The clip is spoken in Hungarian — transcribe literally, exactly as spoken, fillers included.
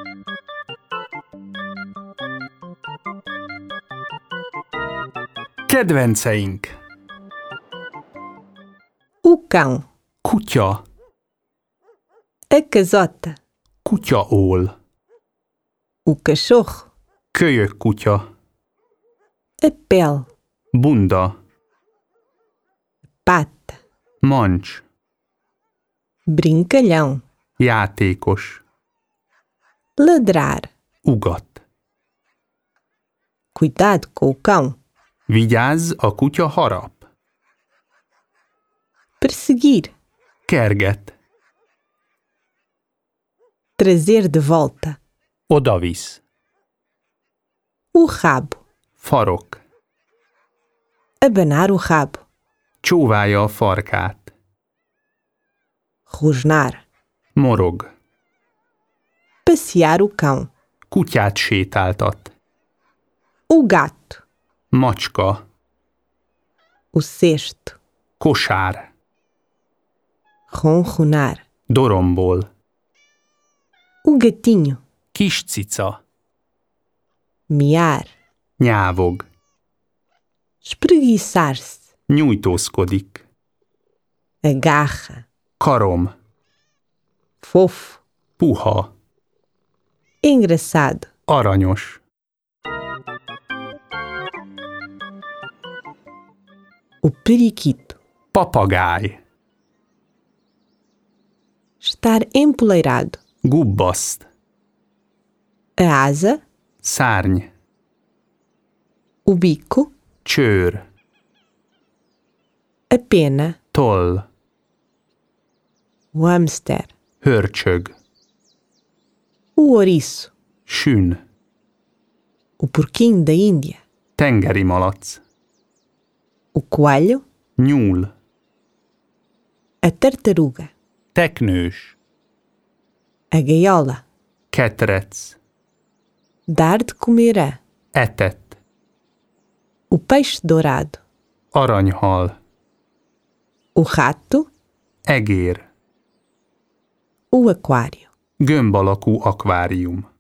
Kedvenceink. O cão, Kutya, a casota, kutyaól, o cachorro, kölyök kutya, a pele, bunda, pata, mancs, brincalhão, játékos, ladrar. ugat. Cuidado com o cão. Vigyázz, a kutya harap. Perseguir, Kerget, trazer de volta. odavisz. O rabo, Farok, abanar o rabo. csóválja a farkát. Rosnar, Morog, passear o cão. kutyát sétáltat. O gato, Macska, o cesto. kosár, Ronronar, dorombol, o gatinho. kis cica, Miar, nyávog, espreguiçar-se. nyújtózkodik. A garra, Karom, fofo, puha, engraçado. aranyos. O periquito, Papagáj, estar empoleirado. gubbaszt, A asa, szárny, o bico, csőr, a pena, toll, o hamster, hörcsög, o ouriço, sün, o porquinho da Índia, tengeri malac, o coelho, nyúl, a tartaruga, teknős, a gaiola, ketrec, dar de comer a, etett, o peixe dourado, aranyhal, o rato, egér, o aquário. gömb alakú akvárium.